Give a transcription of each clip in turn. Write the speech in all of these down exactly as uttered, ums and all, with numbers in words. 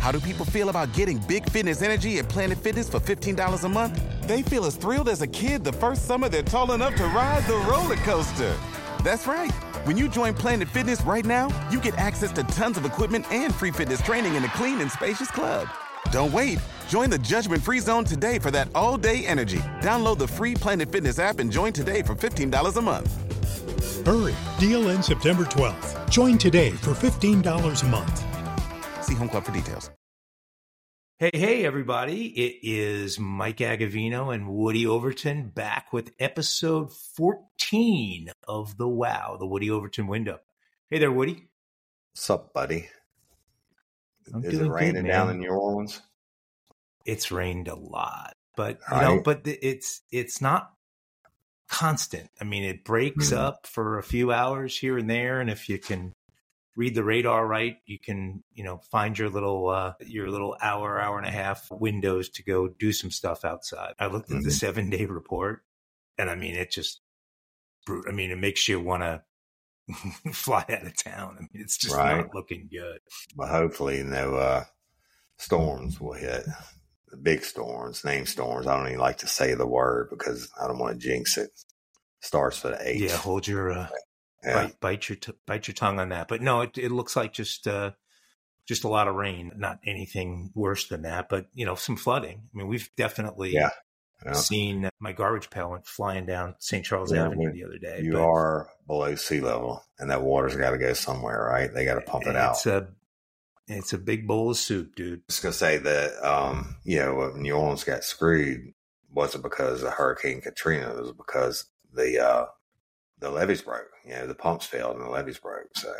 How do people feel about getting big fitness energy at Planet Fitness for fifteen dollars a month? They feel as thrilled as a kid the first summer they're tall enough to ride the roller coaster. That's right. When you join Planet Fitness right now, you get access to tons of equipment and free fitness training in a clean and spacious club. Don't wait. Join the judgment-free zone today for that all-day energy. Download the free Planet Fitness app and join today for fifteen dollars a month. Hurry. Deal ends September twelfth. Join today for fifteen dollars a month. See Home Club for details. Hey, hey, everybody. It is Mike Agavino and Woody Overton back with episode fourteen of The Wow, the Woody Overton Window. Hey there, Woody. What's up, buddy? I'm Is it raining good, down in New Orleans? It's rained a lot, but you All know, right. but it's it's not constant. I mean, it breaks Hmm. up for a few hours here and there, and if you can read the radar right, you can, you know, find your little uh, your little hour, hour and a half windows to go do some stuff outside. I looked at Mhm. the seven day report, and I mean, it just, brute. I mean, it makes you want to fly out of town. I mean, it's just Right. not looking good. But hopefully no uh, storms will hit. The big storms, name storms. I don't even like to say the word because I don't want to jinx it. Starts with an H. Yeah, hold your uh, Yeah. bite, bite your t- bite your tongue on that. But no, it, it looks like just uh, just a lot of rain, not anything worse than that. But you know, some flooding. I mean, we've definitely Yeah. Yeah. seen my garbage pail went flying down Saint Charles Yeah, Avenue when the other day. You but are below sea level, and that water's got to go somewhere, right? They got to pump it out. It's a it's a big bowl of soup, dude. Just gonna say that, um, you know, when New Orleans got screwed wasn't because of Hurricane Katrina. It was because the uh, the levees broke. You know, the pumps failed and the levees broke. So,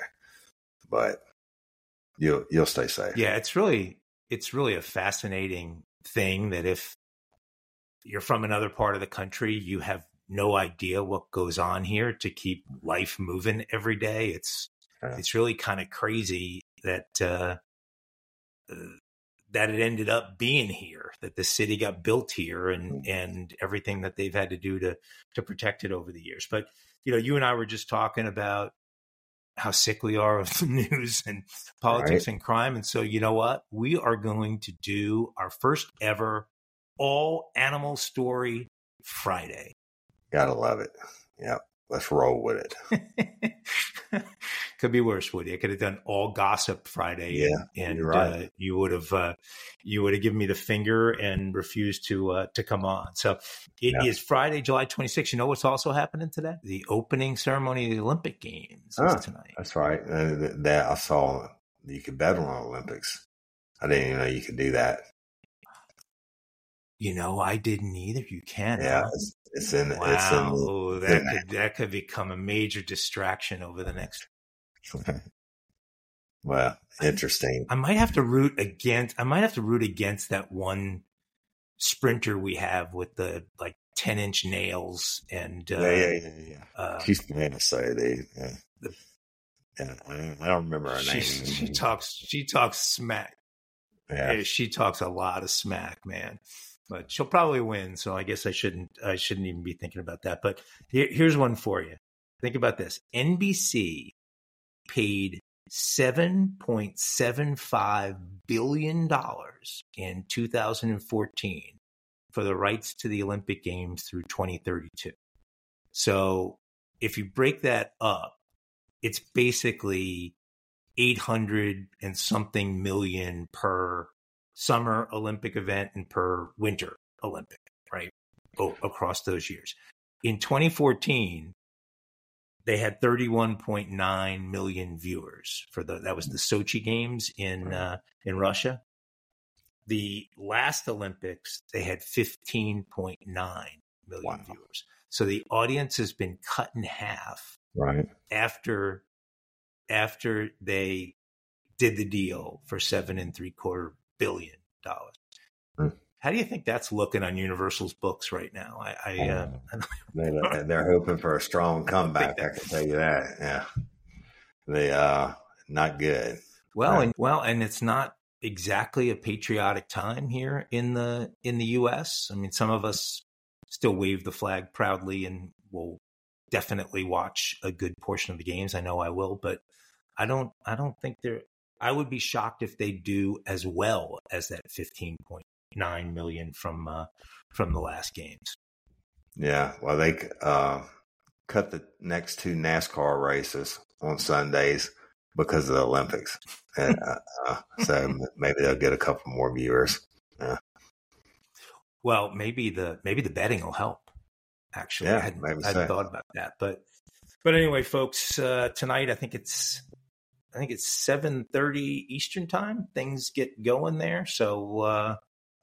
but you'll you'll stay safe. Yeah, it's really it's really a fascinating thing that if you're from another part of the country, you have no idea what goes on here to keep life moving every day. It's Yeah. it's really kind of crazy that uh, uh, that it ended up being here, that the city got built here, and and everything that they've had to do to to protect it over the years. But you know, you and I were just talking about how sick we are of the news and politics Right. and crime, and so you know what? We are going to do our first ever all animal story Friday. Gotta love it. Yeah, let's roll with it. Could be worse, Woody. I could have done all gossip Friday, Yeah, and, and you're right. uh, you would have uh, you would have given me the finger and refused to uh, to come on. So it Yeah. is Friday, July twenty-sixth. You know what's also happening today? The opening ceremony of the Olympic Games Ah, is tonight. That's right. Uh, th- that I saw you could bet on Olympics. I didn't even know you could do that. You know, I didn't either. You can. Yeah, huh? it's, it's in. Wow, It's in. oh, it's that in could that could become a major distraction over the next. Well, interesting. I might have to root against. I might have to root against that one sprinter we have with the like ten inch nails and uh, yeah, yeah, yeah, yeah. uh, She's famous, so they. Yeah. The- Yeah, I don't- I don't remember her she, name. she talks. She talks smack. Yeah, Eh, She talks a lot of smack, man. But she'll probably win, so I guess I shouldn't. I shouldn't even be thinking about that. But here, here's one for you. Think about this. N B C paid seven point seven five billion dollars in two thousand fourteen for the rights to the Olympic Games through twenty thirty-two. So if you break that up, it's basically eight hundred and something million per summer Olympic event and per winter Olympic, right? Oh, across those years. In twenty fourteen, they had thirty-one point nine million viewers for the, that was the Sochi Games in, uh, in Russia. The last Olympics, they had fifteen point nine million Wow. viewers. So the audience has been cut in half right. after after they did the deal for seven and three quarter billion dollars. Hmm. How do you think that's looking on Universal's books right now? I, I, uh, I don't- They, they're hoping for a strong comeback. I can tell you that. Yeah, they uh not good. well, Right. and well, and it's not exactly a patriotic time here in the in the U S. I mean, some of us still wave the flag proudly and will definitely watch a good portion of the games. I know I will, but I don't. I don't think they're. I would be shocked if they do as well as that fifteen point nine million from uh, from the last games. Yeah, well, they uh, cut the next two NASCAR races on Sundays because of the Olympics, and uh, uh, so maybe they'll get a couple more viewers. Yeah. Well, maybe the maybe the betting will help. Actually, yeah, I hadn't, maybe I hadn't so. thought about that, but but anyway, folks, uh, tonight I think it's I think it's seven thirty Eastern time. Things get going there, so uh,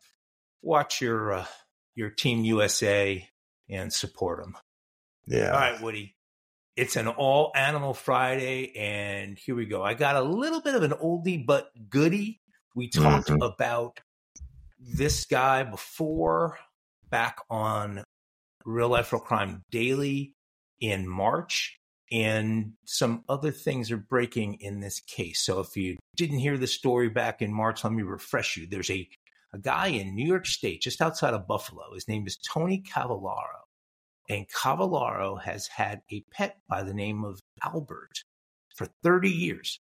watch your uh, your Team U S A and support them. Yeah. All right, Woody. It's an all Animal Friday, and here we go. I got a little bit of an oldie but goodie. We talked Mhm. about this guy before, back on Real Life Real Crime Daily in March, and some other things are breaking in this case. So if you didn't hear the story back in March, let me refresh you. There's a, a guy in New York State, just outside of Buffalo. His name is Tony Cavallaro. And Cavallaro has had a pet by the name of Albert for thirty years.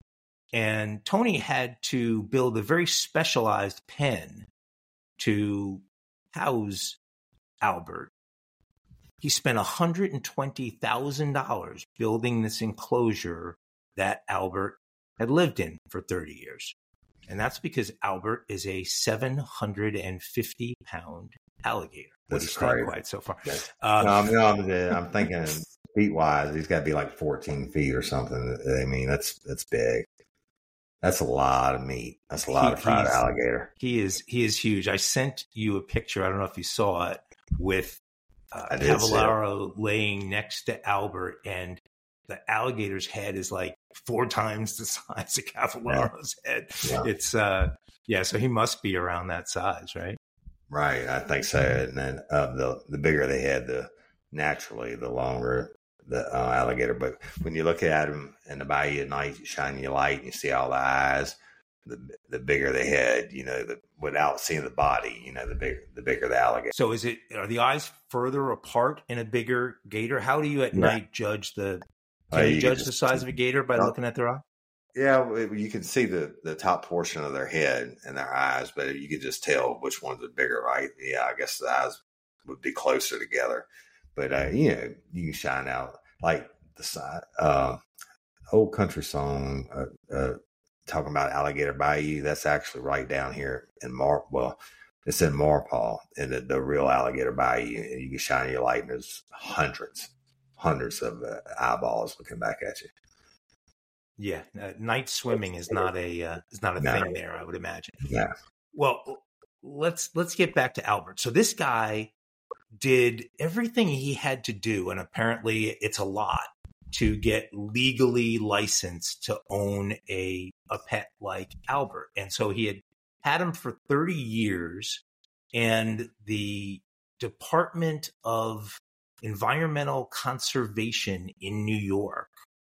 And Tony had to build a very specialized pen to house Albert. He spent one hundred twenty thousand dollars building this enclosure that Albert had lived in for thirty years. And that's because Albert is a seven hundred fifty pound alligator. That's What's staying crazy. quiet so far? Yes. Uh, no, I'm, no, I'm, I'm thinking feet wise, he's got to be like fourteen feet or something. I mean, that's that's big. That's a lot of meat. That's a lot He- of fried he's- alligator. He is he is huge. I sent you a picture. I don't know if you saw it, with uh, I did see it. Cavallaro laying next to Albert, and the alligator's head is like four times the size of Cavallaro's head. Yeah. It's uh yeah, so he must be around that size, right? Right, I think so. And then uh, the the bigger they had, the naturally the longer the uh, alligator. But when you look at them in the bayou at night, you shine your light, and you see all the eyes. The the bigger the head, you know, the, without seeing the body, you know, the bigger the bigger the alligator. So is it are the eyes further apart in a bigger gator? How do you at Yeah. night judge the can Uh, you, you judge just- the size of a gator by Oh. looking at their eye? Yeah, well, you can see the, the top portion of their head and their eyes, but you can just tell which ones are bigger, right? Yeah, I guess the eyes would be closer together. But, uh, you know, you can shine out like the side. Uh, old country song uh, uh, talking about Alligator Bayou. That's actually right down here in Mar. Well, it's in Marpaw, in the, the real Alligator Bayou. And you can shine your light, and there's hundreds, hundreds of uh, eyeballs looking back at you. Yeah, uh, night swimming is not a uh, is not a No. thing there, I would imagine. Yeah. Well, let's let's get back to Albert. So this guy did everything he had to do, and apparently it's a lot, to get legally licensed to own a a pet like Albert. And so he had had him for thirty years, and the Department of Environmental Conservation in New York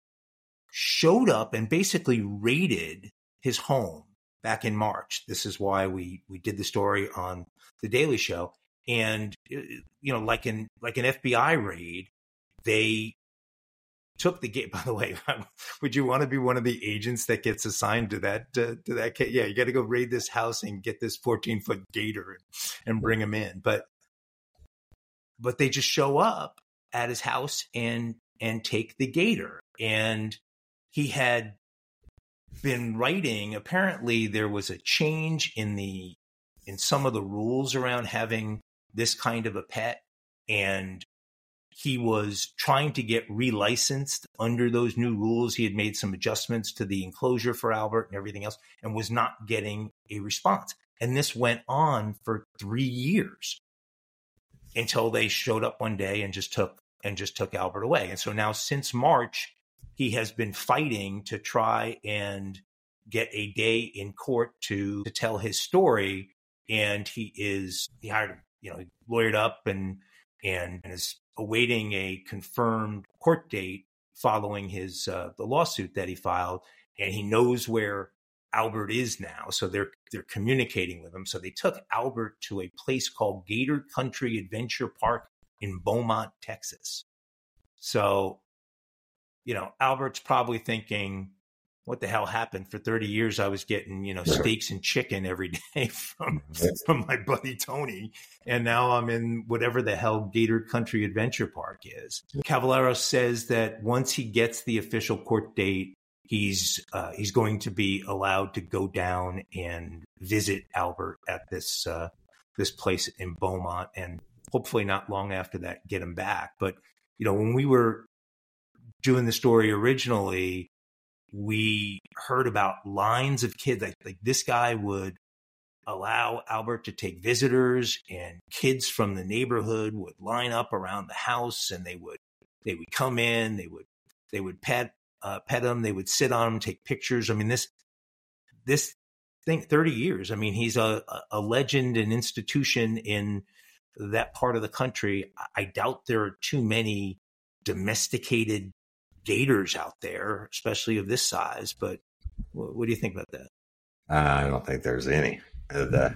showed up and basically raided his home back in March. This is why we we did the story on the Daily Show. And you know, like in like an F B I raid, they took the gate. By the way, would you want to be one of the agents that gets assigned to that uh, to that case? Yeah, you got to go raid this house and get this fourteen foot gator and, and bring him in. But but they just show up at his house and and take the gator. And he had been writing. Apparently, there was a change in the in some of the rules around having this kind of a pet, and he was trying to get relicensed under those new rules. He had made some adjustments to the enclosure for Albert and everything else, and was not getting a response. And this went on for three years until they showed up one day and just took and just took Albert away. And so now, since March, he has been fighting to try and get a day in court to, to tell his story. And he is, he hired, you know, he lawyered up and, and is awaiting a confirmed court date following his, uh, the lawsuit that he filed. And he knows where Albert is now. So they're, they're communicating with him. So they took Albert to a place called Gator Country Adventure Park in Beaumont, Texas. So, you know, Albert's probably thinking, what the hell happened? For thirty years, I was getting, you know, steaks and chicken every day from, from my buddy Tony. And now I'm in whatever the hell Gator Country Adventure Park is. Cavallaro says that once he gets the official court date, he's, uh, he's going to be allowed to go down and visit Albert at this, uh, this place in Beaumont, and hopefully not long after that, get him back. But, you know, when we were doing the story originally, we heard about lines of kids. Like, like this guy would allow Albert to take visitors, and kids from the neighborhood would line up around the house, and they would they would come in, they would they would pet uh, pet him, they would sit on him, take pictures. I mean, this this thing, thirty years. I mean, he's a a legend, an institution in that part of the country. I doubt there are too many domesticated gators out there, especially of this size. But what, what do you think about that? I don't think there's any. Uh, the,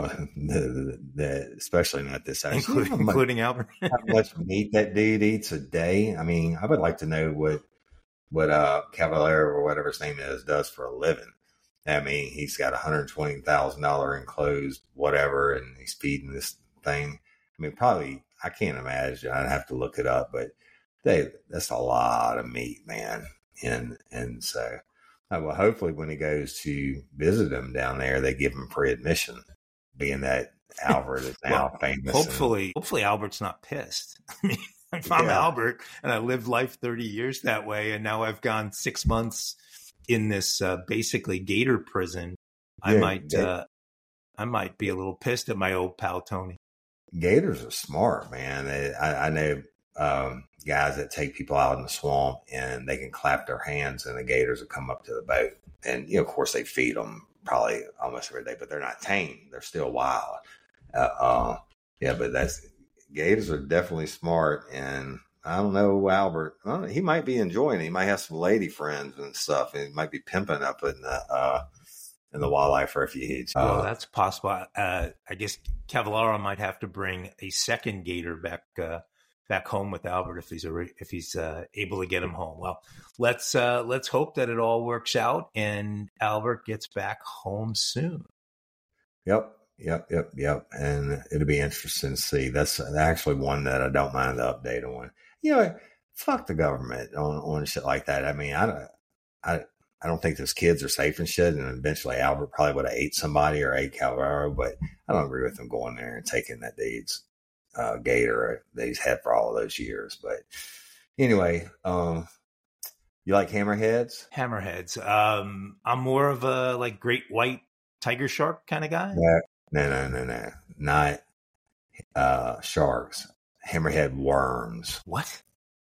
the, the, especially not this size. Including, how much, including Albert. How much meat that dude eats a day? I mean, I would like to know what what uh, Cavallaro or whatever his name is does for a living. I mean, he's got a one hundred twenty thousand dollars enclosed whatever, and he's feeding this thing. I mean, probably, I can't imagine. I'd have to look it up, but They, that's a lot of meat, man. And and so, uh, well, hopefully when he goes to visit him down there, they give him free admission, being that Albert is now well, famous. Hopefully, and, hopefully Albert's not pissed. I mean, if I'm yeah. Albert and I lived life thirty years that way, and now I've gone six months in this uh, basically gator prison, I yeah, might they, uh, I might be a little pissed at my old pal Tony. Gators are smart, man. They, I, I know. Um, guys that take people out in the swamp, and they can clap their hands and the gators will come up to the boat. And, you know, of course they feed them probably almost every day, but they're not tame. They're still wild. Uh, uh, yeah, but that's, gators are definitely smart. And I don't know, Albert, I don't know, he might be enjoying it. He might have some lady friends and stuff. And he might be pimping up in the, uh, in the wildlife refuge. Oh, uh, that's possible. Uh, I guess Cavallaro might have to bring a second gator back, uh, back home with Albert if he's a, if he's uh, able to get him home. Well, let's uh, let's hope that it all works out and Albert gets back home soon. Yep, yep, yep, yep. And it'll be interesting to see. That's actually one that I don't mind the update on. You know, fuck the government on on shit like that. I mean, I don't, I I don't think those kids are safe and shit. And eventually, Albert probably would have ate somebody or ate Cavallaro, but I don't agree with them going there and taking that dude's Uh, gator that he's had for all of those years. But anyway, um, you like hammerheads? Hammerheads. Um, I'm more of a like great white tiger shark kind of guy. No, no, no, no, no. Not uh, sharks. Hammerhead worms. What?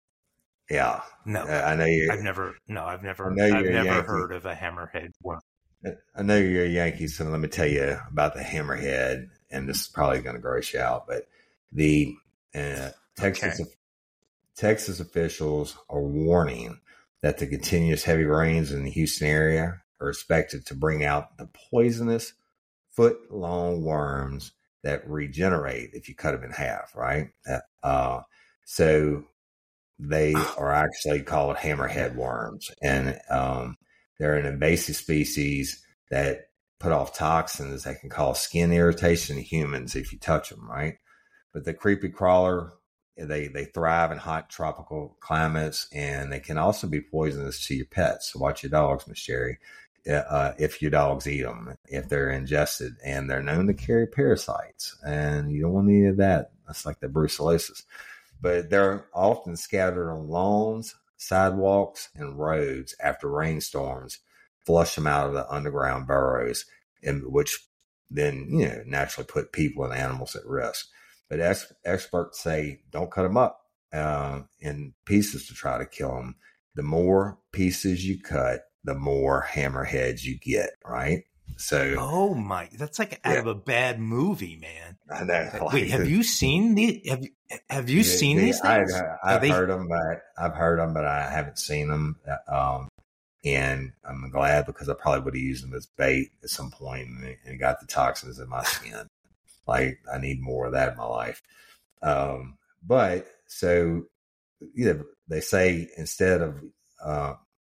Yeah. No, uh, I know you. I've never. No, I've never. I've never Yankee. heard of a hammerhead worm. I know you're a Yankee, so let me tell you about the hammerhead, and this is probably going to gross you out, but the uh, Texas okay. Texas officials are warning that the continuous heavy rains in the Houston area are expected to bring out the poisonous foot-long worms that regenerate if you cut them in half, right? Uh, so they are actually called hammerhead worms, and um, they're an invasive species that put off toxins that can cause skin irritation in humans if you touch them, right? But the creepy crawler, they, they thrive in hot tropical climates, and they can also be poisonous to your pets. So watch your dogs, Miss Sherry, uh, if your dogs eat them, if they're ingested. And they're known to carry parasites, and you don't want any of that. That's like the brucellosis. But they're often scattered on lawns, sidewalks, and roads after rainstorms flush them out of the underground burrows, and which then, you know, naturally put people and animals at risk. But ex- experts say don't cut them up uh, in pieces to try to kill them. The more pieces you cut, the more hammerheads you get, right? So, oh my, that's like out yeah. of a bad movie, man. I know. Wait, have you seen the? Have you have you the, seen the, these things? I, I've they... heard them, but I've heard them, but I haven't seen them. Um, and I'm glad, because I probably would have used them as bait at some point and, and got the toxins in my skin. Like, I need more of that in my life. Um, but so, you know, they say instead of uh,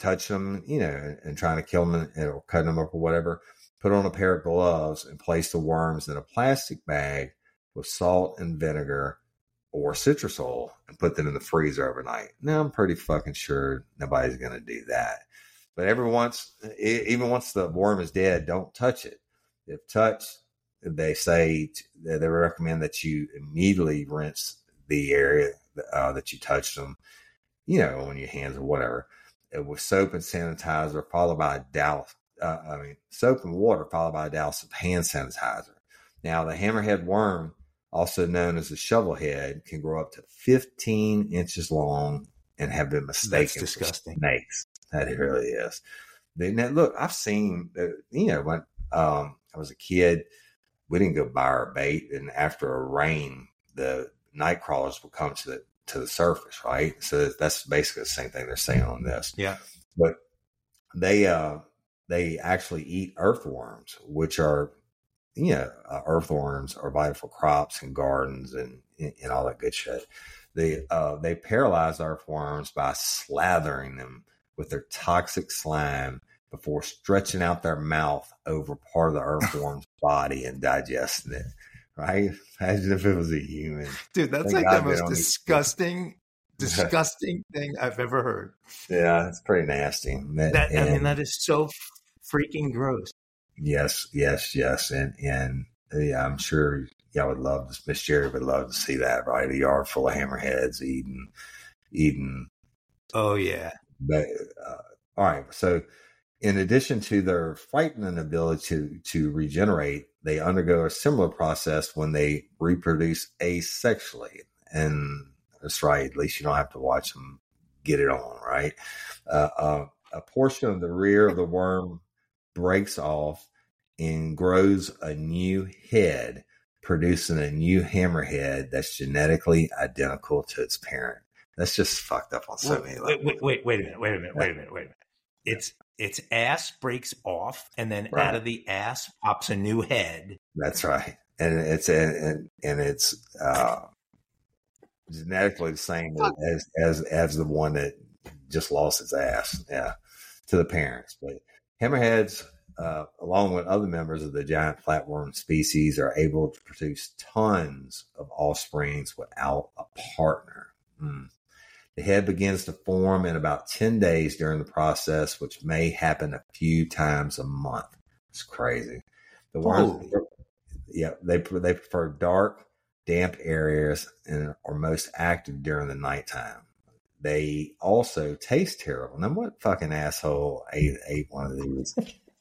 touch them, you know, and, and trying to kill them and, or cutting them up or whatever, put on a pair of gloves and place the worms in a plastic bag with salt and vinegar or citrus oil and put them in the freezer overnight. Now, I'm pretty fucking sure nobody's going to do that. But every once, even once the worm is dead, don't touch it. If touched, they say, they recommend that you immediately rinse the area uh, that you touched them, you know, on your hands or whatever, with soap and sanitizer, followed by a douse, uh, I mean, soap and water, followed by a douse of hand sanitizer. Now, the hammerhead worm, also known as the shovelhead, can grow up to fifteen inches long and have been mistaken That's disgusting. for snakes. That it really is. Now, look, I've seen, uh, you know, when um, I was a kid, we didn't go buy our bait, and after a rain, the night crawlers would come to the to the surface, right? So that's basically the same thing they're saying on this. Yeah, but they uh, they actually eat earthworms, which are, you know, uh, earthworms are vital for crops and gardens and and all that good shit. They uh, they paralyze earthworms by slathering them with their toxic slime before stretching out their mouth over part of the earthworm's body and digesting it. Right? Imagine if it was a human. Dude, that's Thank like God the they most don't eat- disgusting, disgusting thing I've ever heard. Yeah, it's pretty nasty. That I mean, And- that is so freaking gross. Yes, yes, yes. And, and yeah, I'm sure y'all would love this. Miss Jerry would love to see that, right? A yard full of hammerheads eating, eating. Oh yeah. But, uh, all right. So in addition to their frightening ability to, to regenerate, they undergo a similar process when they reproduce asexually. And that's right. At least you don't have to watch them get it on, right? Uh, uh, a portion of the rear of the worm breaks off and grows a new head, producing a new hammerhead that's genetically identical to its parent. That's just fucked up on so many levels. Wait, wait, wait, wait a minute, wait a minute, wait a minute, wait a minute. It's its ass breaks off, and then Right. out of the ass pops a new head. That's right. And it's and, and it's uh, genetically the same as, as as the one that just lost its ass, yeah, to the parents. But hammerheads, uh, along with other members of the giant flatworm species, are able to produce tons of offsprings without a partner. Mm. The head begins to form in about ten days during the process, which may happen a few times a month. It's crazy. The worms, Oh. yeah, they they prefer dark, damp areas and are most active during the nighttime. They also taste terrible. Now, what fucking asshole ate, ate one of these,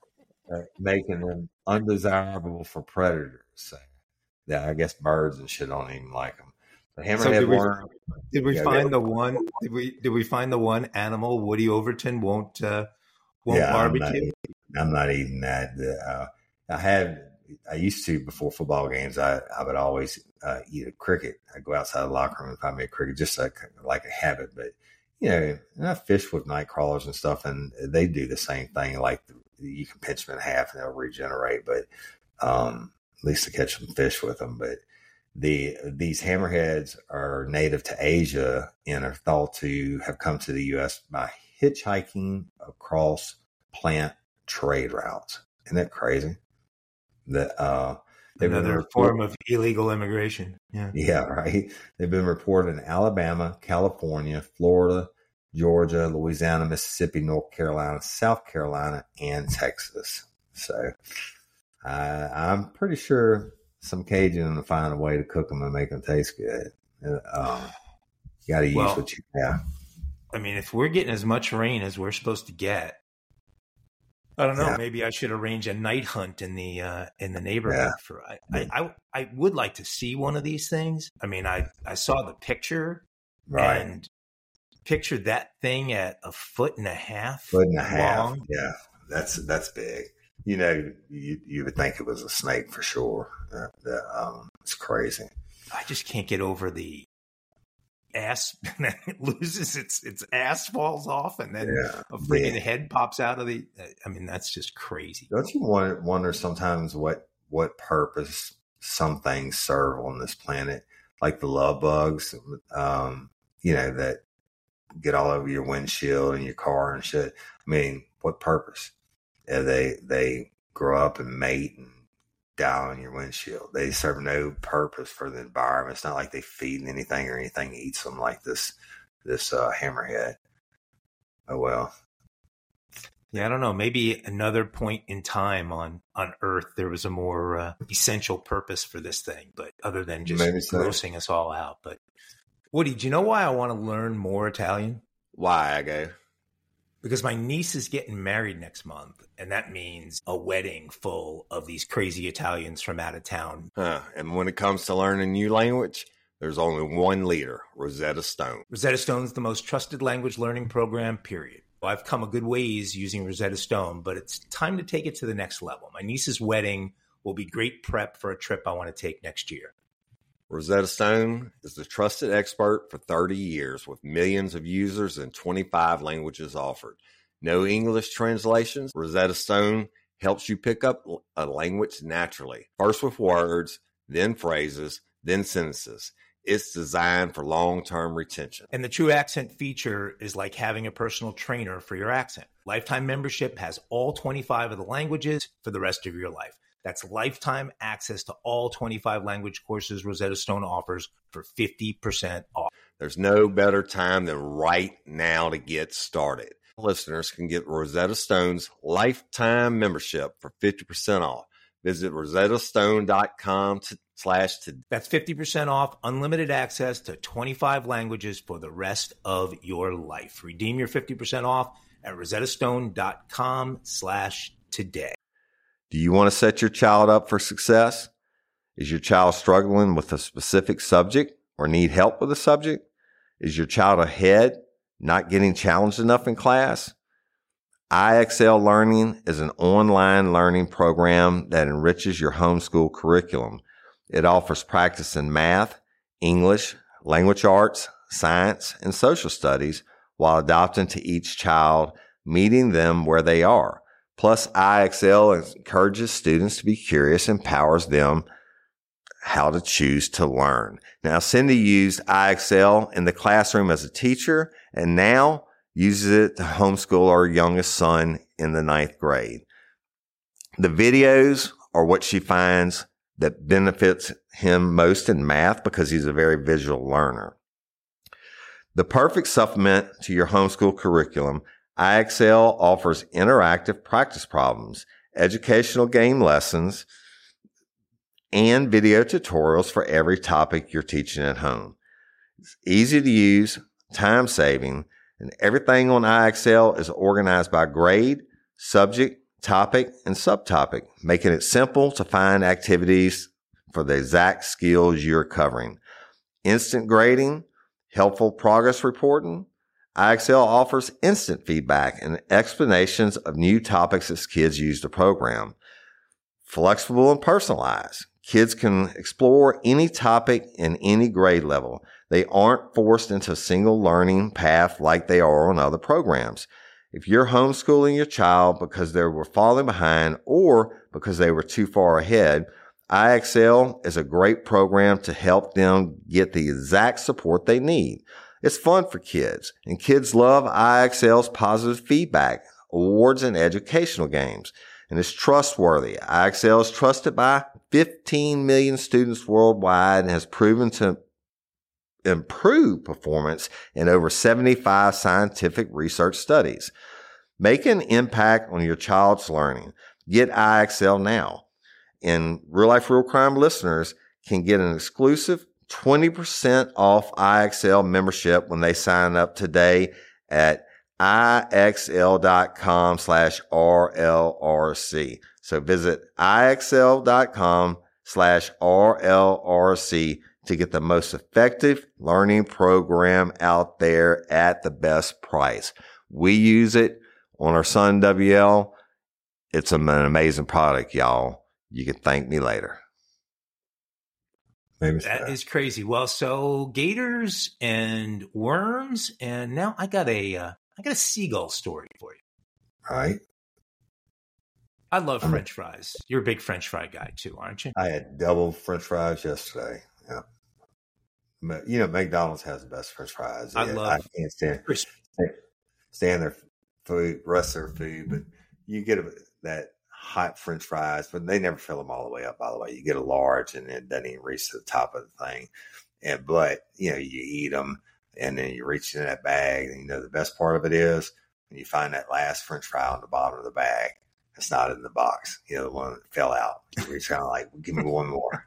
uh, making them undesirable for predators? So, yeah, I guess birds and shit don't even like them. The So hammerhead did we, worm. did we Yeah, find yeah. the one? Did we did we find the one animal Woody Overton won't uh, won't Yeah, I'm not, barbecue? eating, I'm not eating that. Uh, I had, I used to before football games. I, I would always uh, eat a cricket. I'd go outside the locker room and find me a cricket, just like like a habit. But you know, and I fish with night crawlers and stuff, and they do the same thing. Like you can pinch them in half and they'll regenerate. But um, at least to catch some fish with them. But the these hammerheads are native to Asia and are thought to have come to the U S by hitchhiking across plant trade routes. Isn't that crazy? That uh, they've been Another report- form of illegal immigration. Yeah. yeah, right. They've been reported in Alabama, California, Florida, Georgia, Louisiana, Mississippi, North Carolina, South Carolina, and Texas. So uh, I'm pretty sure some Cajun will find a way to cook them and make them taste good. Uh, um, you got to use Well, what you have. I mean, if we're getting as much rain as we're supposed to get, I don't know. Yeah. Maybe I should arrange a night hunt in the uh, in the neighborhood Yeah. for. I, I I I would like to see one of these things. I mean, I I saw the picture, Right. and picture that thing at a foot and a half Foot and a half. long. Yeah, that's that's big. You know, you you would think it was a snake for sure. Uh, the, um, it's crazy. I just can't get over the ass. It loses its its ass falls off, and then Yeah, a freaking yeah. head pops out of the. I mean, that's just crazy. Don't you wonder, wonder sometimes what what purpose some things serve on this planet, like the love bugs? Um, you know that get all over your windshield and your car and shit. I mean, what purpose? And they they grow up and mate and die on your windshield. They serve no purpose for the environment. It's not like they feed anything or anything eats them like this this uh, hammerhead. Oh well. Yeah, I don't know. Maybe another point in time on, on Earth, there was a more uh, essential purpose for this thing, but other than just Maybe so. grossing us all out. But Woody, do you know why I want to learn more Italian? Why, I go? Because my niece is getting married next month, and that means a wedding full of these crazy Italians from out of town. Huh. And when it comes to learning a new language, there's only one leader, Rosetta Stone. Rosetta Stone's the most trusted language learning program, period. I've come a good ways using Rosetta Stone, but it's time to take it to the next level. My niece's wedding will be great prep for a trip I want to take next year. Rosetta Stone is the trusted expert for thirty years with millions of users and twenty-five languages offered. No English translations. Rosetta Stone helps you pick up a language naturally. First with words, then phrases, then sentences. It's designed for long-term retention. And the True Accent feature is like having a personal trainer for your accent. Lifetime membership has all twenty-five of the languages for the rest of your life. That's lifetime access to all twenty-five language courses Rosetta Stone offers for fifty percent off. There's no better time than right now to get started. Listeners can get Rosetta Stone's lifetime membership for fifty percent off. Visit rosetta stone dot com to slash to. That's fifty percent off, unlimited access to twenty-five languages for the rest of your life. Redeem your fifty percent off at rosetta stone dot com slash today. Do you want to set your child up for success? Is your child struggling with a specific subject or need help with a subject? Is your child ahead, not getting challenged enough in class? I X L Learning is an online learning program that enriches your homeschool curriculum. It offers practice in math, English, language arts, science, and social studies while adapting to each child, meeting them where they are. Plus, I X L encourages students to be curious and empowers them how to choose to learn. Now, Cindy used I X L in the classroom as a teacher, and now uses it to homeschool our youngest son in the ninth grade. The videos are what she finds that benefits him most in math because he's a very visual learner. The perfect supplement to your homeschool curriculum, I X L offers interactive practice problems, educational game lessons, and video tutorials for every topic you're teaching at home. It's easy to use, time-saving, and everything on I X L is organized by grade, subject, topic, and subtopic, making it simple to find activities for the exact skills you're covering. Instant grading, helpful progress reporting. I X L offers instant feedback and explanations of new topics as kids use the program. Flexible and personalized. Kids can explore any topic in any grade level. They aren't forced into a single learning path like they are on other programs. If you're homeschooling your child because they were falling behind or because they were too far ahead, I X L is a great program to help them get the exact support they need. It's fun for kids, and kids love I X L's positive feedback, awards, and educational games. And it's trustworthy. I X L is trusted by fifteen million students worldwide and has proven to improve performance in over seventy-five scientific research studies. Make an impact on your child's learning. Get I X L now. And Real Life Real Crime listeners can get an exclusive twenty percent off I X L membership when they sign up today at IXL.com slash RLRC. So visit IXL.com slash RLRC to get the most effective learning program out there at the best price. We use it on our son W L. It's an amazing product, y'all. You can thank me later. Maybe that is crazy. Well, so gators and worms, and now I got a uh, I got a seagull story for you. All right. I love French fries. You're a big French fry guy too, aren't you? I had double French fries yesterday. Yeah. you know, McDonald's has the best French fries. I Yeah, love I can't stand stand their food, rest their food, but you get a, that hot French fries, but they never fill them all the way up. By the way, you get a large, and it doesn't even reach to the top of the thing. And but you know, you eat them, and then you reach in that bag, and you know the best part of it is when you find that last French fry on the bottom of the bag. It's not in the box, you know, the one that fell out. You're kind of like, give me one more.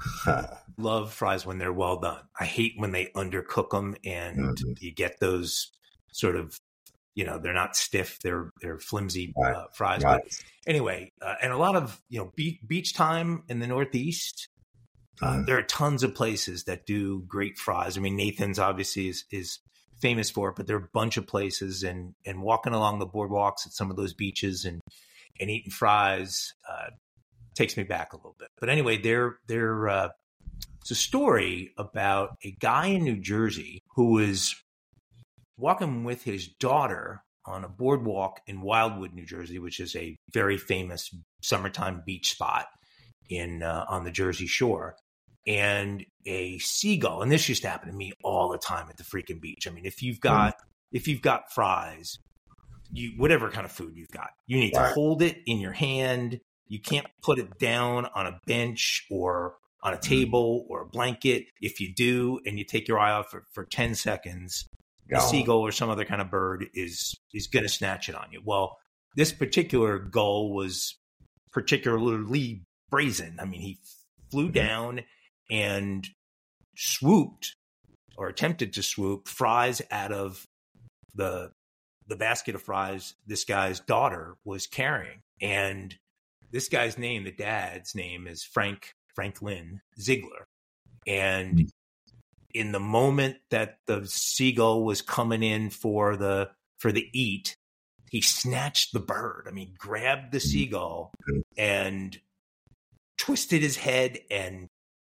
Love fries when they're well done. I hate when they undercook them and mm-hmm. you get those sort of, you know, they're not stiff, they're they're flimsy right. uh, fries. Right. But anyway, uh, and a lot of, you know, be- beach time in the Northeast, uh, mm-hmm. there are tons of places that do great fries. I mean, Nathan's obviously is, is famous for it, but there are a bunch of places, and and walking along the boardwalks at some of those beaches and and eating fries uh, takes me back a little bit. But anyway, there, there, uh, it's a story about a guy in New Jersey who was walking with his daughter on a boardwalk in Wildwood, New Jersey, which is a very famous summertime beach spot in uh, on the Jersey Shore. And a seagull, and this used to happen to me all the time at the freaking beach. I mean, if you've got mm. if you've got fries, you whatever kind of food you've got, you need right. to hold it in your hand. You can't put it down on a bench or on a table or a blanket. If you do, and you take your eye off for, for ten seconds, Go. a seagull or some other kind of bird is is going to snatch it on you. Well, this particular gull was particularly brazen. I mean, he flew down and swooped or attempted to swoop fries out of the the basket of fries this guy's daughter was carrying. And this guy's name, the dad's name, is Frank Franklin Ziegler. And in the moment that the seagull was coming in for the for the eat, he snatched the bird. I mean, grabbed the seagull and twisted his head and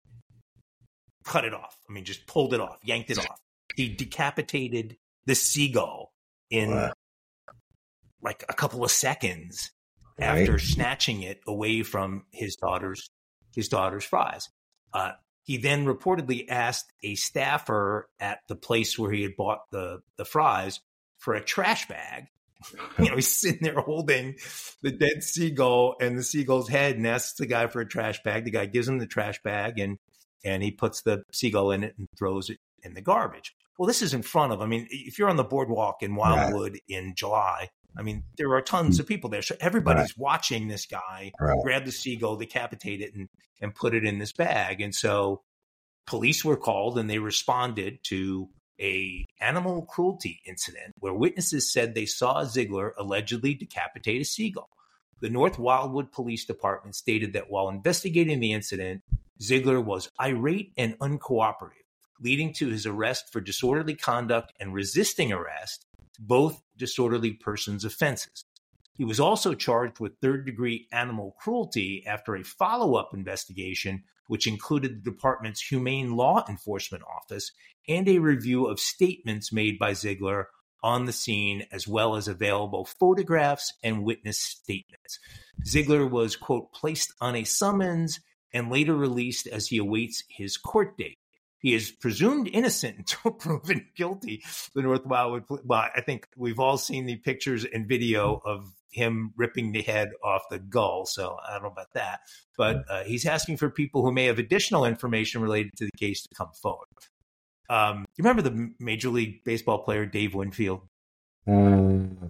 cut it off. I mean, just pulled it off, yanked it off. He decapitated the seagull in wow. like a couple of seconds right. after snatching it away from his daughter's his daughter's fries. Uh, he then reportedly asked a staffer at the place where he had bought the, the fries for a trash bag. You know, he's sitting there holding the dead seagull and the seagull's head, and asks the guy for a trash bag. The guy gives him the trash bag, and and he puts the seagull in it and throws it in the garbage. Well, this is in front of, I mean, if you're on the boardwalk in Wildwood right. in July, I mean, there are tons of people there. So everybody's right. watching this guy right. grab the seagull, decapitate it, and, and put it in this bag. And so police were called, and they responded to a animal cruelty incident where witnesses said they saw Ziegler allegedly decapitate a seagull. The North Wildwood Police Department stated that while investigating the incident, Ziegler was irate and uncooperative, leading to his arrest for disorderly conduct and resisting arrest, both disorderly persons offenses. He was also charged with third-degree animal cruelty after a follow-up investigation, which included the department's Humane Law Enforcement Office and a review of statements made by Ziegler on the scene, as well as available photographs and witness statements. Ziegler was, quote, placed on a summons and later released as he awaits his court date. He is presumed innocent until proven guilty. The North Wildwood, well, I think we've all seen the pictures and video of him ripping the head off the gull, so I don't know about that. But uh, he's asking for people who may have additional information related to the case to come forward. Um, you remember the Major League Baseball player Dave Winfield? Um,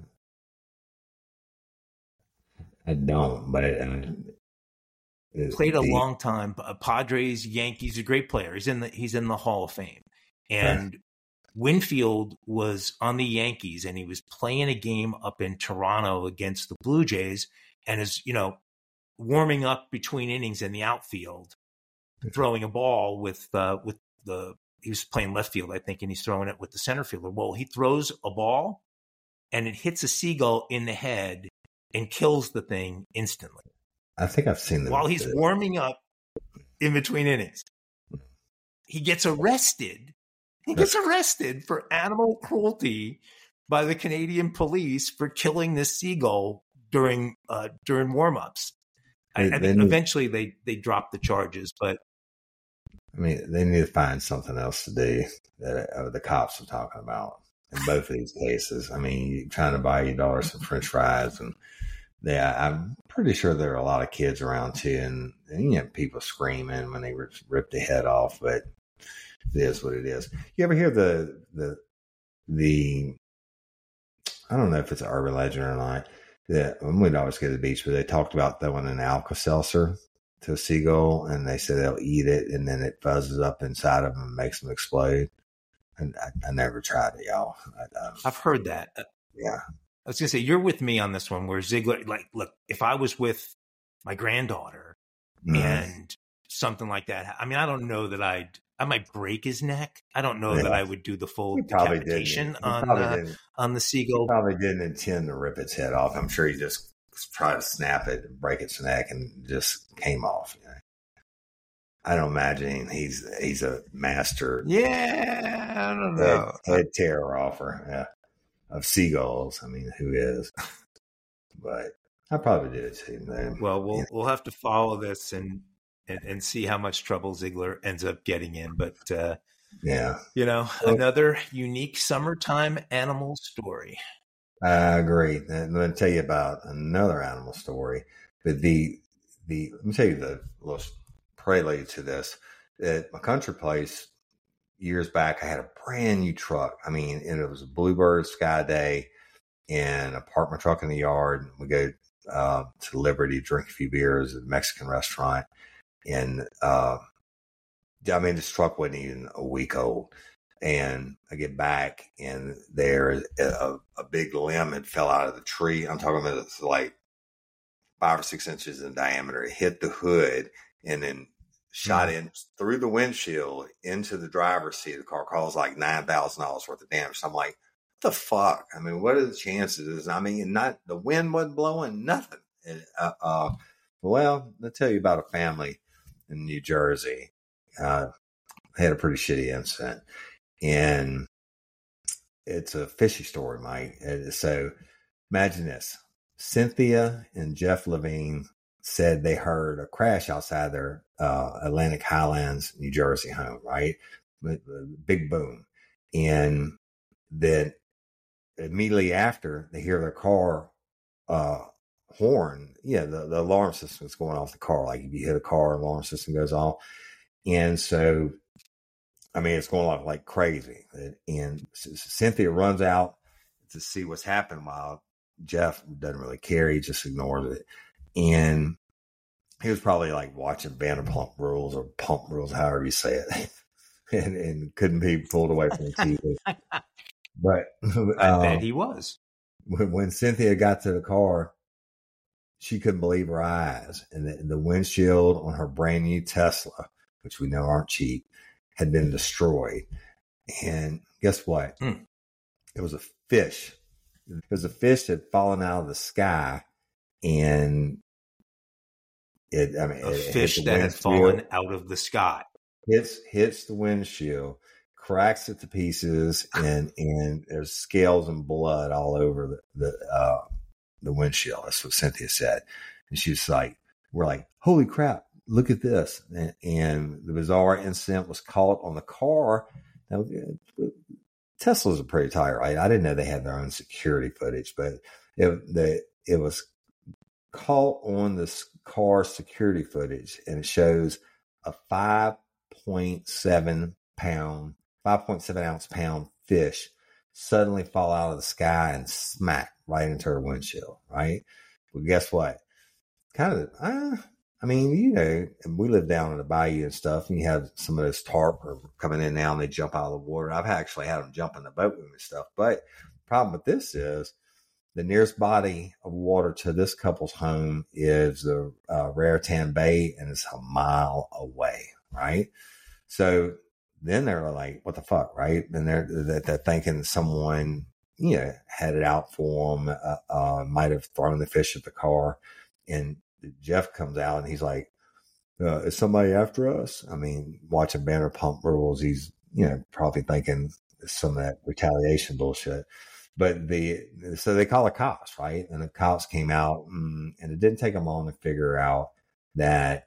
I don't, but uh, played a the, long time. Padres, Yankees, a great player. He's in the he's in the Hall of Fame. And okay. Winfield was on the Yankees, and he was playing a game up in Toronto against the Blue Jays, and is, you know, warming up between innings in the outfield, throwing a ball with uh, with the he was playing left field, I think, and he's throwing it with the center fielder. Well, he throws a ball, and it hits a seagull in the head and kills the thing instantly. I think I've seen them while he's warming up in between innings. He gets arrested. He gets arrested for animal cruelty by the Canadian police for killing this seagull during uh, during warm-ups. I, I think eventually they they dropped the charges, but I mean, they need to find something else to do that uh, the cops are talking about in both of these cases. I mean, you're trying to buy your daughter some French fries, and yeah, I'm pretty sure there are a lot of kids around too, and, and you know, people screaming when they rip, rip the head off, but it is what it is. You ever hear the the the? I don't know if it's an urban legend or not. That when we'd always go to the beach, where they talked about throwing an Alka-Seltzer to a seagull, and they said they'll eat it, and then it buzzes up inside of them and makes them explode. And I, I never tried it, y'all. I, um, I've heard that. Yeah. I was going to say, you're with me on this one where Ziegler, like, look, if I was with my granddaughter mm-hmm. and something like that, I mean, I don't know that I'd, I might break his neck. I don't know yeah. that I would do the full decapitation on, uh, on the seagull. He probably didn't intend to rip its head off. I'm sure he just tried to snap it and break its neck and just came off. You know? I don't imagine he's, he's a master. Yeah. I don't know. Head, head terror offer. Yeah. Of seagulls. I mean, who is? But I probably did it too. Man. Well, we'll yeah. we'll have to follow this and, and and see how much trouble Ziegler ends up getting in. But uh, yeah, you know, well, another unique summertime animal story. I agree. And let me tell you about another animal story. But the the let me tell you the little prelude to this. At my country place, years back, I had a brand new truck. I mean, and it was a Bluebird Sky Day, and I parked my truck in the yard. We go uh, to Liberty, drink a few beers at a Mexican restaurant. And uh, I mean, this truck wasn't even a week old. And I get back, and there's a, a big limb had fell out of the tree. I'm talking about it's like five or six inches in diameter. It hit the hood and then shot in through the windshield into the driver's seat of the car. Caused like nine thousand dollars worth of damage. So I'm like, what the fuck? I mean, what are the chances? I mean, not the wind wasn't blowing, nothing. And, uh, uh, well, I'll tell you about a family in New Jersey. Uh, had a pretty shitty incident. And it's a fishy story, Mike. So imagine this. Cynthia and Jeff Levine said they heard a crash outside their uh, Atlantic Highlands, New Jersey home, right? Big boom. And then immediately after, they hear their car uh, horn. Yeah, the, the alarm system is going off the car. Like if you hit a car, alarm system goes off. And so, I mean, it's going off like crazy. And Cynthia runs out to see what's happening while Jeff doesn't really care. He just ignores it. And he was probably like watching Vanderpump Rules or Pump Rules, however you say it, and, and couldn't be pulled away from the T V. But I um, bet he was. When, when Cynthia got to the car, she couldn't believe her eyes. And the, the windshield on her brand new Tesla, which we know aren't cheap, had been destroyed. And guess what? Mm. It was a fish. It was a fish that had fallen out of the sky, and it, I mean, a it, fish it that had fallen out of the sky. Hits, hits the windshield, cracks it to pieces, and, and there's scales and blood all over the, the, uh, the windshield. That's what Cynthia said. And she was like, we're like, holy crap, look at this. And, and the bizarre incident was caught on the car. Now, Teslas are pretty tight, right? I didn't know they had their own security footage, but it, the, it was caught on this car security footage, and it shows a five point seven pound, five point seven ounce pound fish suddenly fall out of the sky and smack right into her windshield, right? Well, guess what? Kind of, uh, I mean, you know, we live down in the bayou and stuff, and you have some of those tarp are coming in now and they jump out of the water. I've actually had them jump in the boat with me and stuff. But the problem with this is the nearest body of water to this couple's home is the uh, Raritan Bay, and it's a mile away, right? So then they're like, what the fuck, right? And they're, they're, they're thinking someone, you know, had it out for them, uh, uh, might have thrown the fish at the car. And Jeff comes out and he's like, uh, is somebody after us? I mean, watching Vanderpump Rules, he's, you know, probably thinking some of that retaliation bullshit. But the, so they call the cops, right? And the cops came out, and, and it didn't take them long to figure out that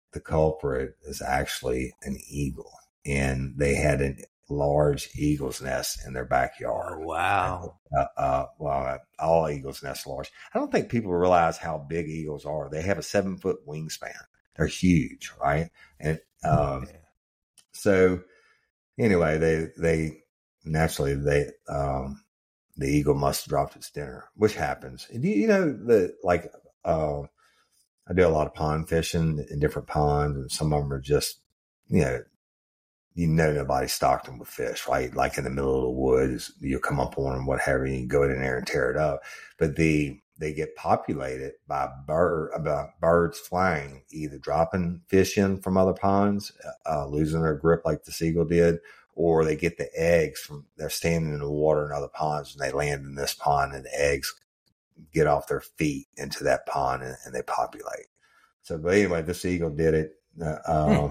the culprit is actually an eagle, and they had a large eagle's nest in their backyard. Oh, wow. Uh, uh, well, all eagles' nests are large. I don't think people realize how big eagles are. They have a seven foot wingspan. They're huge, right? And um, Yeah. so anyway, they they naturally they um, the eagle must have dropped its dinner, which happens. And you, you know the like uh, I do a lot of pond fishing in different ponds, and some of them are just you know. You know, nobody stocked them with fish, right? Like in the middle of the woods, you'll come up on them, whatever, and you can go in there and tear it up. But the they get populated by bird, about birds flying, either dropping fish in from other ponds, uh, losing their grip like the seagull did, or they get the eggs from they're standing in the water in other ponds and they land in this pond, and the eggs get off their feet into that pond and, and they populate. So, but anyway, this eagle did it, uh, uh,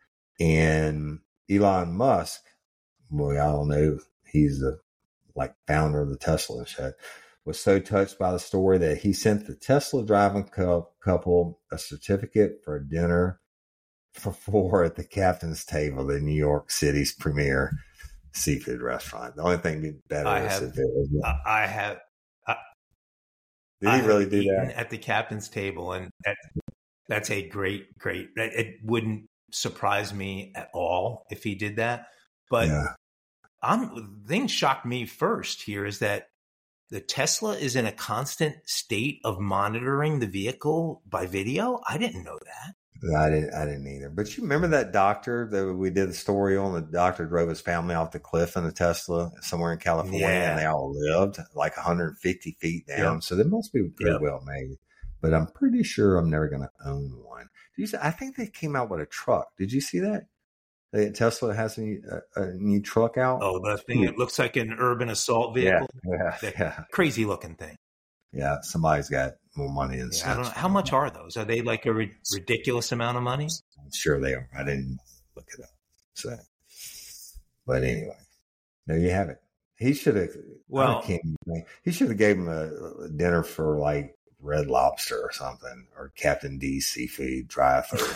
and Elon Musk, we all know he's the like founder of the Tesla and shit, was so touched by the story that he sent the Tesla driving couple a certificate for a dinner for four at the captain's table, the New York City's premier seafood restaurant. The only thing better I is have, if it was. I have. I, Did he I really have do eaten that? at the captain's table, and that, that's a great, great. It wouldn't surprise me at all if he did that. But Yeah. I'm the thing shocked me first here is that the Tesla is in a constant state of monitoring the vehicle by video. I didn't know that. I didn't. I didn't either. But you remember that doctor that we did the story on? The doctor drove his family off the cliff in a Tesla somewhere in California, Yeah. and they all lived like one hundred fifty feet down. Yep. So they must be pretty Yep. well made. But I'm pretty sure I'm never going to own one. Did you see, I think they came out with a truck. Did you see that? The Tesla has a, new- a, a new truck out. Oh, the thing it looks like an urban assault vehicle. yeah, That yeah, crazy looking thing. yeah. Somebody's got more money than Yeah, I don't know. sense. How much are those? Are they like a ri- ridiculous amount of money? I'm sure they are. I didn't look it up. So, but anyway, there you have it. He should have. Well- I can't even think. He should have gave him a, a dinner for like Red Lobster or something, or Captain D's Seafood Drive Through.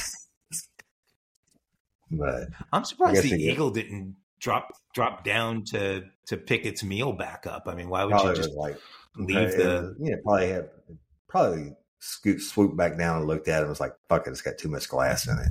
But I'm surprised I the guess he- eagle didn't drop drop down to to pick its meal back up. I mean, why would probably you just was like leave it the? was- yeah, probably had probably scoot swooped back down and looked at it and was like, "Fuck it, it's got too much glass in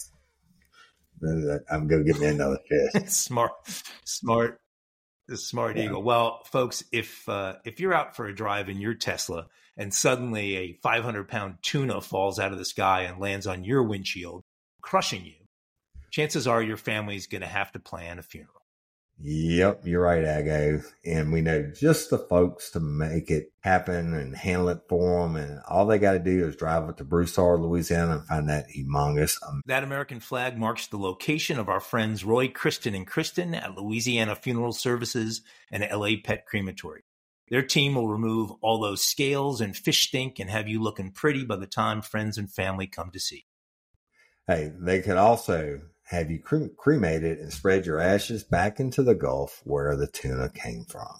it." I'm gonna get me another fish. smart, smart, the smart Yeah. eagle. Well, folks, if uh, if you're out for a drive in your Tesla and suddenly a five hundred pound tuna falls out of the sky and lands on your windshield, crushing you, chances are your family's going to have to plan a funeral. Yep, you're right, Ago. And we know just the folks to make it happen and handle it for them. And all they got to do is drive up to Broussard, Louisiana, and find that humongous. Um, That American flag marks the location of our friends Roy, Kristen, and Kristen at Louisiana Funeral Services and L A Pet Crematory. Their team will remove all those scales and fish stink and have you looking pretty by the time friends and family come to see. hey, they could also have you cre- cremated and spread your ashes back into the Gulf where the tuna came from.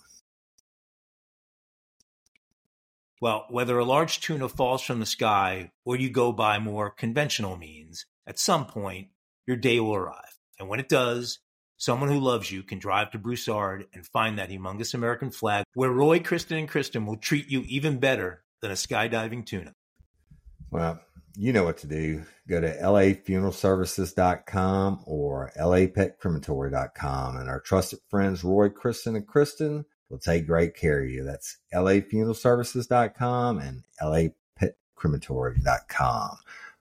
Well, whether a large tuna falls from the sky or you go by more conventional means, at some point, your day will arrive. And when it does, someone who loves you can drive to Broussard and find that humongous American flag where Roy, Kristen, and Kristen will treat you even better than a skydiving tuna. Well, you know what to do. Go to L A funeral services dot com or L A pet crematory dot com, and our trusted friends Roy, Kristen, and Kristen will take great care of you. That's L A funeral services dot com and L A pet crematory dot com.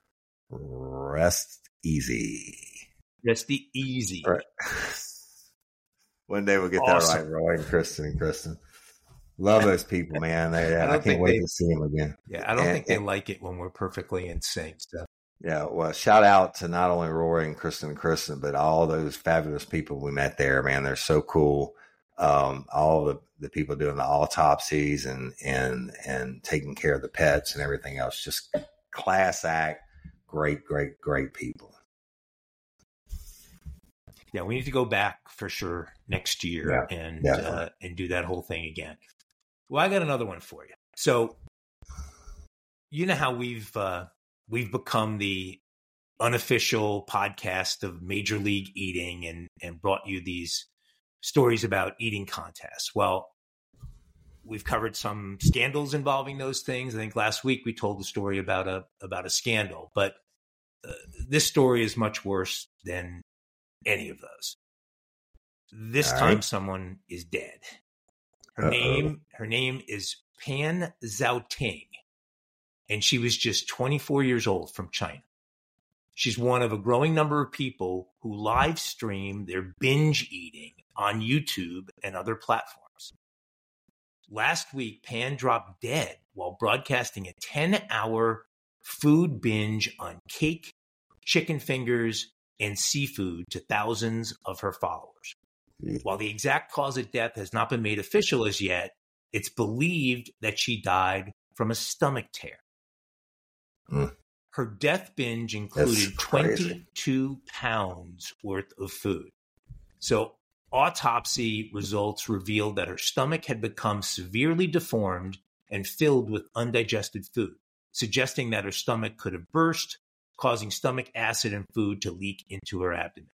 Rest easy. That's the easy. Right. One day we'll get Awesome. that right, Roy and Kristen and Kristen. Love those people, man. They, I I, don't can't think wait they- to see them again. Yeah, I don't And- think they and- like it when we're perfectly in sync. So. Yeah, well, shout out to not only Rory and Kristen and Kristen, but all those fabulous people we met there, man. They're so cool. Um, all the, the people doing the autopsies and, and, and taking care of the pets and everything else. Just class act. Great, great, great people. Yeah, we need to go back for sure next year Yeah, and definitely. uh, and do that whole thing again. Well, I got another one for you. So, you know how we've uh, we've become the unofficial podcast of Major League Eating and, and brought you these stories about eating contests. Well, we've covered some scandals involving those things. I think last week we told the story about a about a scandal, but uh, this story is much worse than any of those. This All time, right. someone is dead. Her Uh-oh. name, her name is Pan Zhaoting, and she was just twenty-four years old from China. She's one of a growing number of people who live stream their binge eating on YouTube and other platforms. Last week, Pan dropped dead while broadcasting a ten-hour food binge on cake, chicken fingers, and seafood to thousands of her followers. While the exact cause of death has not been made official as yet, it's believed that she died from a stomach tear. Mm. Her death binge included twenty-two pounds worth of food. So autopsy results revealed that her stomach had become severely deformed and filled with undigested food, suggesting that her stomach could have burst, causing stomach acid and food to leak into her abdomen.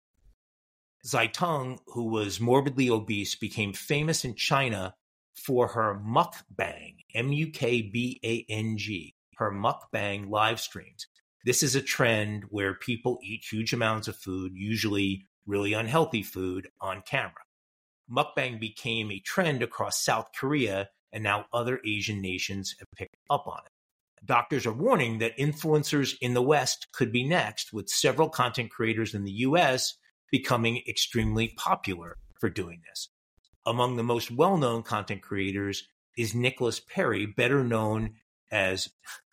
Zhaoting, who was morbidly obese, became famous in China for her mukbang, M U K B A N G, her mukbang live streams. This is a trend where people eat huge amounts of food, usually really unhealthy food, on camera. Mukbang became a trend across South Korea, and now other Asian nations have picked up on it. Doctors are warning that influencers in the West could be next, with several content creators in the U S becoming extremely popular for doing this. Among the most well-known content creators is Nicholas Perry, better known as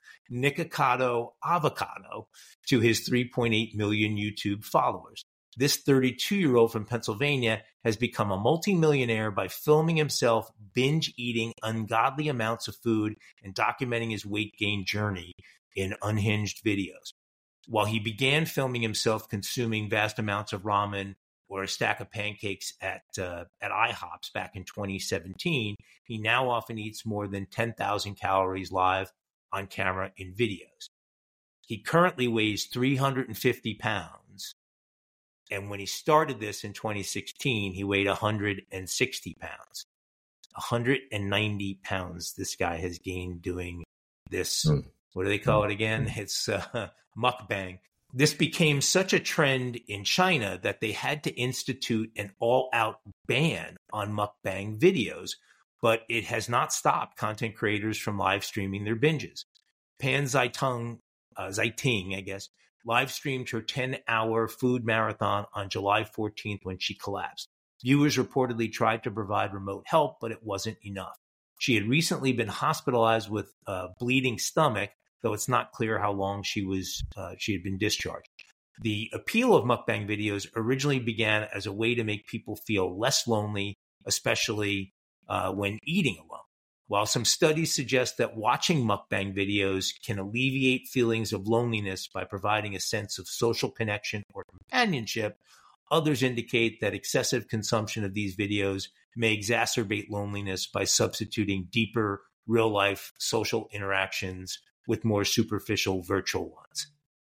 Nikocado Avocado, to his three point eight million YouTube followers. This thirty-two-year-old from Pennsylvania has become a multimillionaire by filming himself binge eating ungodly amounts of food and documenting his weight gain journey in unhinged videos. While he began filming himself consuming vast amounts of ramen or a stack of pancakes at uh, at IHOPs back in twenty seventeen, he now often eats more than ten thousand calories live on camera in videos. He currently weighs three hundred fifty pounds. And when he started this in twenty sixteen, he weighed one hundred sixty pounds. one hundred ninety pounds this guy has gained doing this. Mm. What do they call it again? It's uh, mukbang. This became such a trend in China that they had to institute an all-out ban on mukbang videos, but it has not stopped content creators from live streaming their binges. Pan Zhaoting, uh, Zhaoting, I guess, live streamed her ten-hour food marathon on July fourteenth when she collapsed. Viewers reportedly tried to provide remote help, but it wasn't enough. She had recently been hospitalized with a bleeding stomach, though it's not clear how long she was uh, she had been discharged. The appeal of mukbang videos originally began as a way to make people feel less lonely, especially uh, when eating alone. While some studies suggest that watching mukbang videos can alleviate feelings of loneliness by providing a sense of social connection or companionship, others indicate that excessive consumption of these videos may exacerbate loneliness by substituting deeper, real-life social interactions with more superficial virtual ones.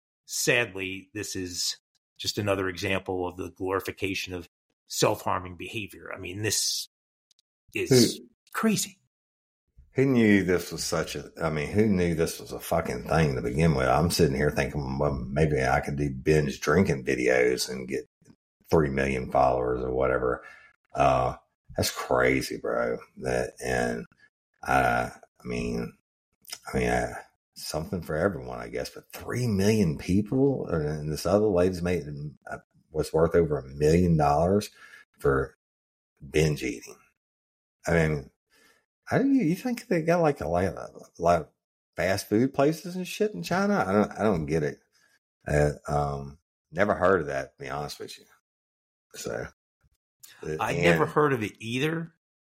Sadly, this is just another example of the glorification of self-harming behavior. I mean, this is who, crazy. Who knew this was such a, I mean, who knew this was a fucking thing to begin with? I'm sitting here thinking, well, maybe I could do binge drinking videos and get three million followers or whatever. Uh, that's crazy, bro. That, and, uh, I mean, I mean, uh, something for everyone, I guess, but three million people, and this other lady's made uh, was worth over a million dollars for binge eating. I mean, how do you, you think they got like a, like a lot of fast food places and shit in China? I don't, I don't get it. Uh, um, never heard of that, to be honest with you. So, I and, never heard of it either.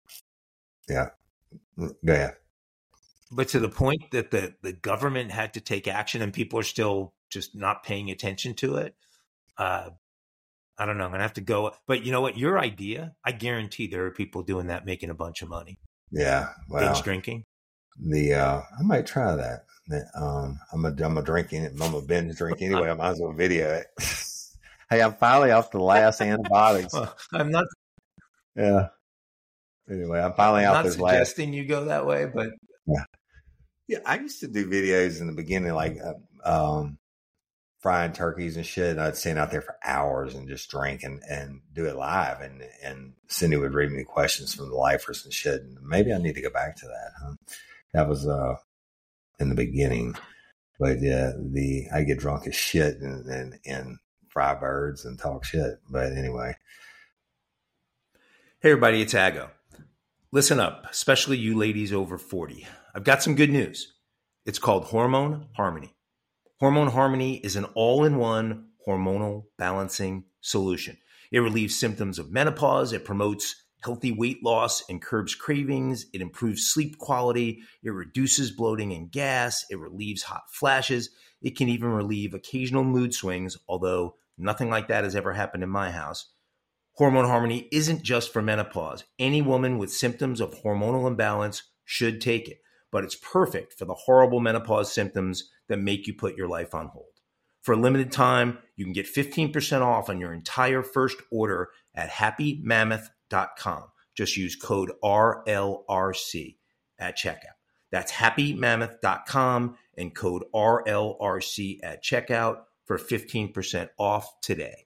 Yeah. Go ahead. But to the point that the, the government had to take action and people are still just not paying attention to it. Uh, I don't know. I'm going to have to go. But you know what? Your idea, I guarantee there are people doing that, making a bunch of money. Yeah. Well, binge drinking. the uh, I might try that. Um, I'm a I'm a drinking it. I'm a binge drink anyway. I might as well video it. Hey, I'm finally off the last antibiotics. Well, I'm not. Yeah. Anyway, I'm finally I'm out not this suggesting last. you go that way, but Yeah. Yeah, I used to do videos in the beginning, like uh, um, frying turkeys and shit. And I'd stand out there for hours and just drink and, and do it live. And, and Cindy would read me questions from the lifers and shit. And maybe I need to go back to that. Huh? That was uh, in the beginning. But yeah, the I get drunk as shit and, and, and fry birds and talk shit. But anyway. Hey, everybody, it's Aggo. Listen up, especially you ladies over forty. I've got some good news. It's called Hormone Harmony. Hormone Harmony is an all-in-one hormonal balancing solution. It relieves symptoms of menopause. It promotes healthy weight loss and curbs cravings. It improves sleep quality. It reduces bloating and gas. It relieves hot flashes. It can even relieve occasional mood swings, although nothing like that has ever happened in my house. Hormone Harmony isn't just for menopause. Any woman with symptoms of hormonal imbalance should take it, but it's perfect for the horrible menopause symptoms that make you put your life on hold. For a limited time, you can get fifteen percent off on your entire first order at happy mammoth dot com. Just use code R L R C at checkout. That's happy mammoth dot com and code R L R C at checkout for fifteen percent off today.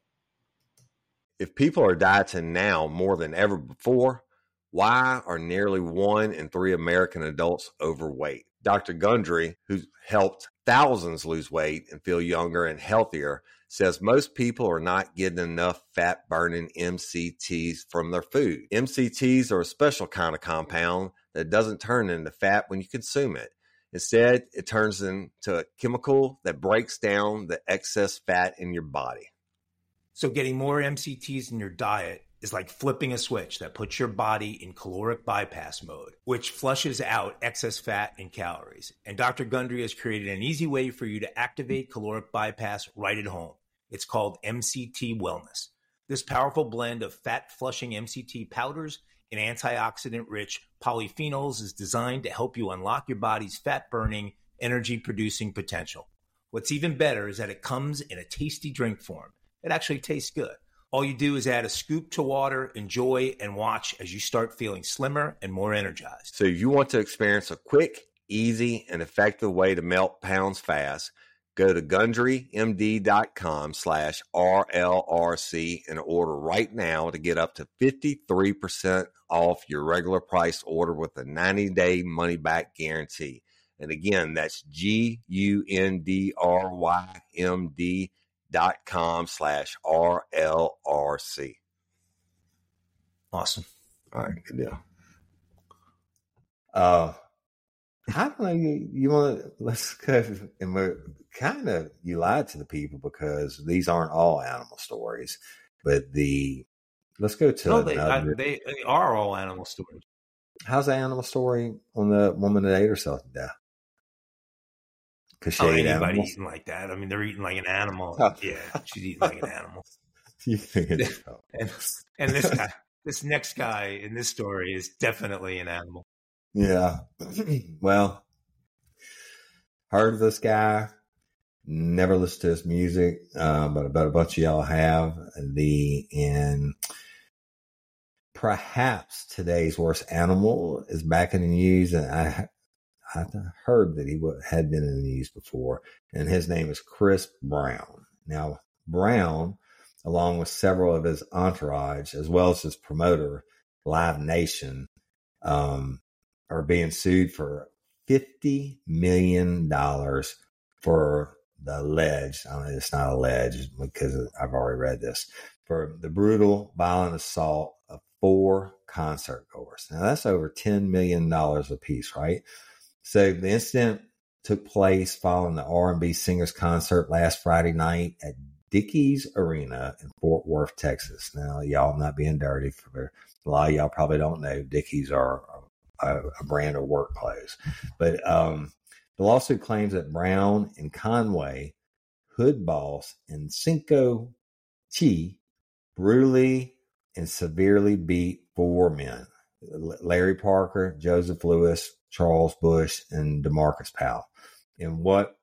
If people are dieting now more than ever before, why are nearly one in three American adults overweight? Doctor Gundry, who's helped thousands lose weight and feel younger and healthier, says most people are not getting enough fat-burning M C Ts from their food. M C Ts are a special kind of compound that doesn't turn into fat when you consume it. Instead, it turns into a chemical that breaks down the excess fat in your body. So getting more M C Ts in your diet is like flipping a switch that puts your body in caloric bypass mode, which flushes out excess fat and calories. And Doctor Gundry has created an easy way for you to activate caloric bypass right at home. It's called M C T Wellness. This powerful blend of fat-flushing M C T powders and antioxidant-rich polyphenols is designed to help you unlock your body's fat-burning, energy-producing potential. What's even better is that it comes in a tasty drink form. It actually tastes good. All you do is add a scoop to water, enjoy, and watch as you start feeling slimmer and more energized. So if you want to experience a quick, easy, and effective way to melt pounds fast, go to GundryMD.com slash RLRC and order right now to get up to fifty-three percent off your regular price order with a ninety-day money-back guarantee. And again, that's G U N D R Y M D dot com slash R L R C. Awesome. All right, good deal. Uh, I don't know. You, you want to let's go, and we're kind of you lied to the people because these aren't all animal stories, but the let's go to no, they, I, another. they they are all animal stories. How's the animal story on the woman that ate herself to death? Because she Oh, ate anybody animals. eating like that? I mean, they're eating like an animal. Oh. Yeah, she's eating like an animal. You think it's and, and this guy, this next guy in this story is definitely an animal. yeah. Well, heard of this guy. Never listened to his music, uh, but I bet a bunch of y'all have. The and perhaps today's worst animal is back in the news, and I I heard that he had been in the news before, and his name is Chris Brown. Now, Brown, along with several of his entourage, as well as his promoter, Live Nation, um, are being sued for fifty million dollars for the alleged, I mean, it's not alleged because I've already read this, for the brutal, violent assault of four concert goers. Now, that's over ten million dollars a piece, right? So the incident took place following the R and B singers concert last Friday night at Dickies Arena in Fort Worth, Texas. Now, y'all, I'm not being dirty. For a lot of y'all probably don't know, Dickies are a, a brand of work clothes. But um, the lawsuit claims that Brown and Conway, Hood Boss, and Cinco Chi brutally and severely beat four men. Larry Parker, Joseph Lewis, Charles Bush and DeMarcus Powell in what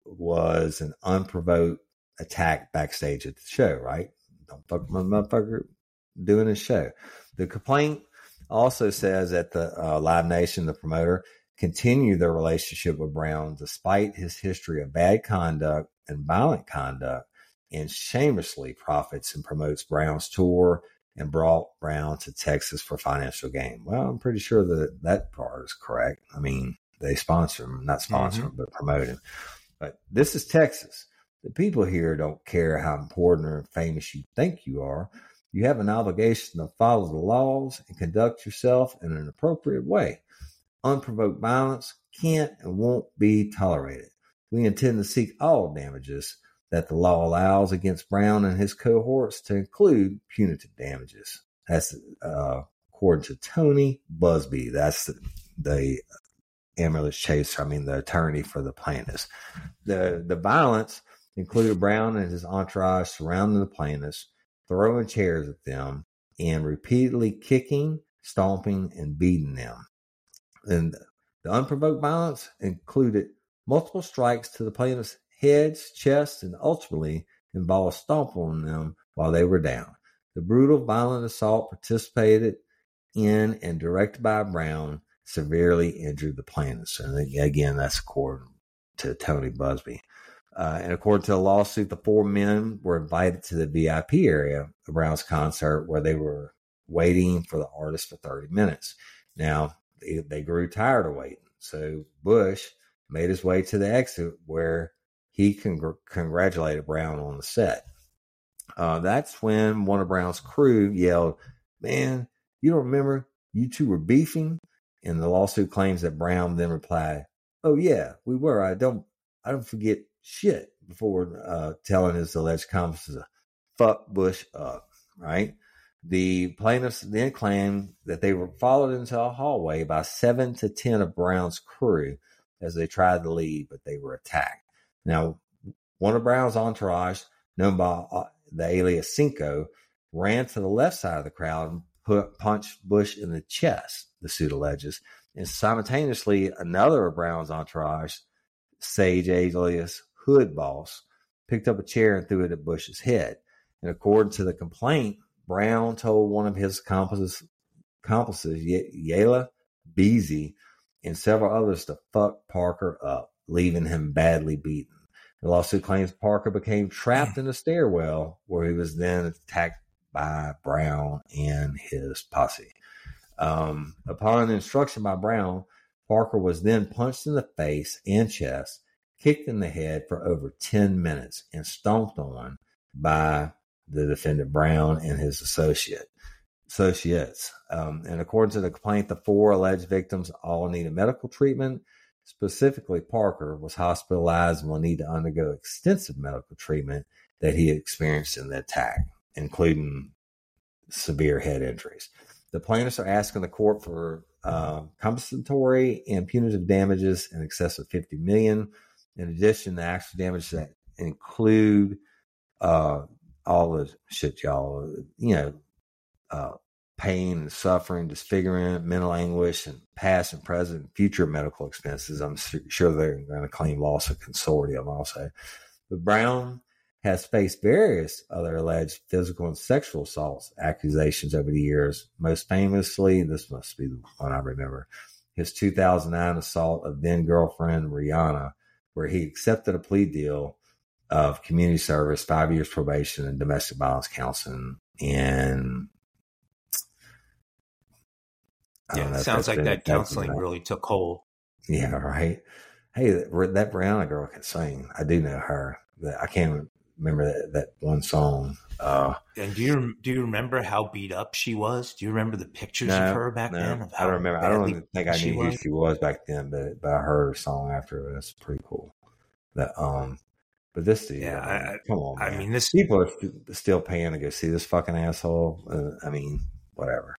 was an unprovoked attack backstage at the show, right? Don't fuck my motherfucker doing his show. The complaint also says that the uh, Live Nation, the promoter, continued their relationship with Brown despite his history of bad conduct and violent conduct, and shamelessly profits and promotes Brown's tour and brought Brown to Texas for financial gain. Well, I'm pretty sure that that part is correct. I mean, they sponsor him, not sponsor him, mm-hmm. but promote him. But this is Texas. The people here don't care how important or famous you think you are. You have an obligation to follow the laws and conduct yourself in an appropriate way. Unprovoked violence can't and won't be tolerated. We intend to seek all damages that the law allows against Brown and his cohorts, to include punitive damages. That's uh, according to Tony Busby. That's the, the ambulance chaser, I mean the attorney for the plaintiffs. The, the violence included Brown and his entourage surrounding the plaintiffs, throwing chairs at them, and repeatedly kicking, stomping, and beating them. And the unprovoked violence included multiple strikes to the plaintiffs' heads, chests, and ultimately involved stomping on them while they were down. The brutal, violent assault participated in and directed by Brown severely injured the plaintiffs. And again, that's according to Tony Busby. Uh, and according to the lawsuit, the four men were invited to the V I P area of Brown's concert, where they were waiting for the artist for thirty minutes. Now, they, they grew tired of waiting. So Bush made his way to the exit, where he congr- congratulated Brown on the set. Uh, that's when one of Brown's crew yelled, "Man, you don't remember you two were beefing?" And the lawsuit claims that Brown then replied, "Oh yeah, we were. I don't, I don't forget shit," before uh, telling his alleged accomplices to fuck Bush up. Right? The plaintiffs then claimed that they were followed into a hallway by seven to ten of Brown's crew as they tried to leave, but they were attacked. Now, one of Brown's entourage, known by uh, the alias Cinco, ran to the left side of the crowd and put, punched Bush in the chest, the suit alleges. And simultaneously, another of Brown's entourage, Sage alias Hood Boss, picked up a chair and threw it at Bush's head. And according to the complaint, Brown told one of his accomplices, accomplices Yala Beasy, and several others to fuck Parker up, leaving him badly beaten. The lawsuit claims Parker became trapped in a stairwell, where he was then attacked by Brown and his posse. Um, upon instruction by Brown, Parker was then punched in the face and chest, kicked in the head for over ten minutes, and stomped on by the defendant Brown and his associate associates. Um, and according to the complaint, the four alleged victims all needed medical treatment. Specifically, Parker was hospitalized and will need to undergo extensive medical treatment that he experienced in the attack, including severe head injuries. The plaintiffs are asking the court for uh, compensatory and punitive damages in excess of fifty million dollars. In addition, the actual damages that include uh, all the shit, y'all, you know, uh, pain and suffering, disfigurement, mental anguish, and past and present and future medical expenses. I'm sure they're going to claim loss of consortium also. But Brown has faced various other alleged physical and sexual assaults accusations over the years. Most famously, this must be the one I remember, his two thousand nine assault of then girlfriend Rihanna, where he accepted a plea deal of community service, five years probation, and domestic violence counseling. And yeah, it sounds like that counseling really took hold. Yeah, right. Hey, that, that Rihanna girl can sing. I do know her. I can't remember that, that one song. Uh, and do you do you remember how beat up she was? Do you remember the pictures no, of her back no, then? Of I don't remember. I don't even think I knew who she was back then, but but I heard her song after. That's pretty cool. That um, but this dude, yeah, I mean, I, come on, man. I mean, this people are st- still paying to go see this fucking asshole. Uh, I mean, whatever.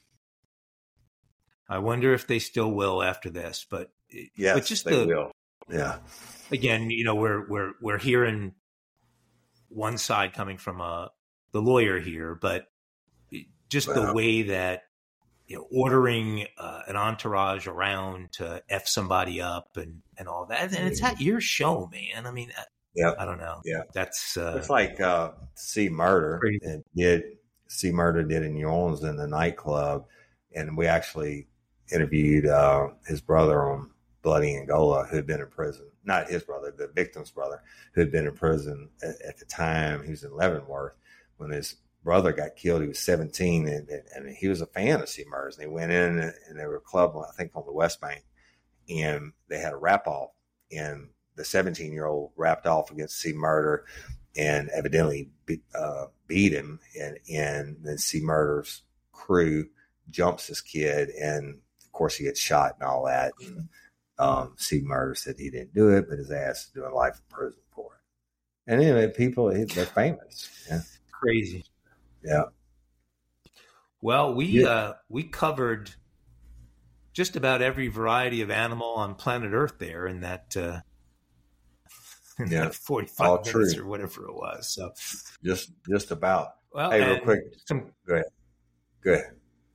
I wonder if they still will after this, but yeah, but just they the, will. Yeah. Again, you know, we're we're we're hearing one side coming from uh, the lawyer here, but just well, the way that you know, ordering uh, an entourage around to F somebody up and, and all that. And it's at your show, man. I mean, yeah, I don't know. Yeah. That's, uh, it's like, uh, See Murder and did See Murder did in New Orleans in the nightclub. And we actually interviewed, uh, his brother on Bloody Angola, who had been in prison, not his brother, the victim's brother, who had been in prison at, at the time. He was in Leavenworth when his brother got killed. He was seventeen, and, and he was a fan of See Murders. And they went in, and they were a club, I think, on the West Bank, and they had a rap off, and the seventeen year old rapped off against See Murder, and evidently be, uh, beat him, and and then See Murder's crew jumps this kid, and of course he gets shot and all that. And, um, See Murder said he didn't do it, but his ass is doing life in prison for it. And anyway, people, they're famous. Yeah. Crazy. Yeah. Well, we yeah. uh, we covered just about every variety of animal on planet Earth there in that, uh, in yeah. that forty-five All minutes true. or whatever it was. So just just about. Well, hey, real quick. Some, go ahead. Go ahead.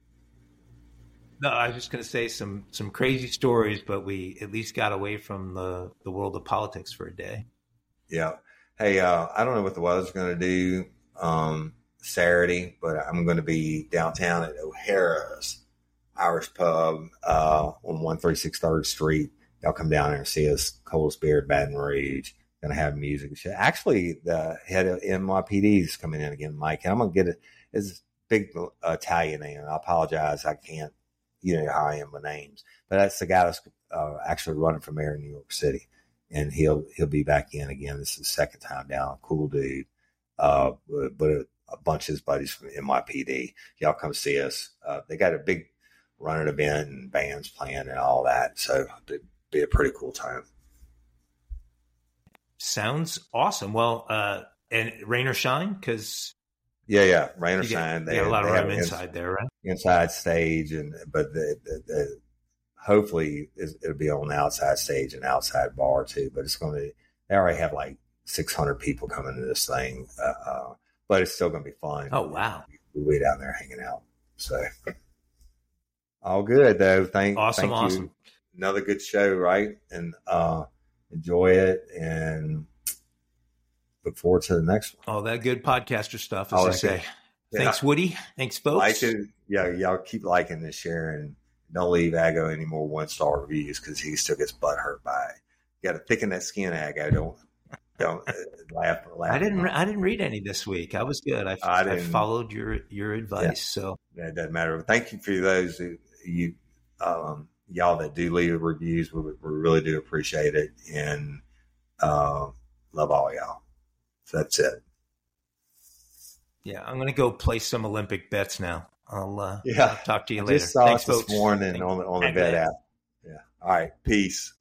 No, I was just going to say some some crazy stories, but we at least got away from the, the world of politics for a day. Yeah. Hey, uh, I don't know what the weather's going to do um, Saturday, but I'm going to be downtown at O'Hara's Irish Pub uh, on one thirty-six third Street. Y'all come down there and see us. Coldest Beer at Baton Rouge. Going to have music. Actually, the head of N Y P D is coming in again, Mike. And I'm going to get it. It's a big uh, Italian name. And I apologize. I can't. You know how I am with names, but that's the guy that's uh, actually running for mayor in New York City, and he'll he'll be back in again. This is the second time down. Cool dude, uh, but, but a, a bunch of his buddies from N Y P D. Y'all come see us. Uh, they got a big running event and bands playing and all that, so it'd be a pretty cool time. Sounds awesome. Well, uh, and rain or shine, because. Yeah, yeah, rain or shine. They have a lot of room inside there, right? Inside stage, and but the, the, the hopefully it'll be on the outside stage and outside bar too. But it's going to. They already have like six hundred people coming to this thing, uh, uh, but it's still going to be fun. Oh wow, we'll be down there hanging out. So all good though. Thank, awesome, thank awesome. You. Another good show, right? And uh, enjoy it and. Look forward to the next one. All that good podcaster stuff, as I I say. Yeah. Thanks, Woody. Thanks, folks. Like it, yeah, y'all keep liking and sharing. Don't leave Aggo any more one star reviews because he still gets butt hurt by it. You got to thicken that skin, Aggo. Don't don't uh, laugh laugh. I didn't. I didn't read any this week. I was good. I, I, I followed your your advice. Yeah. So yeah, it doesn't matter. Thank you for those who, you um, y'all that do leave reviews. We, we really do appreciate it, and uh, love all y'all. So that's it. Yeah, I'm going to go play some Olympic bets now. I'll, uh, yeah. I'll talk to you I later. Just saw Thanks, it this folks. morning Thank on the on the bet app. Yeah. All right. Peace.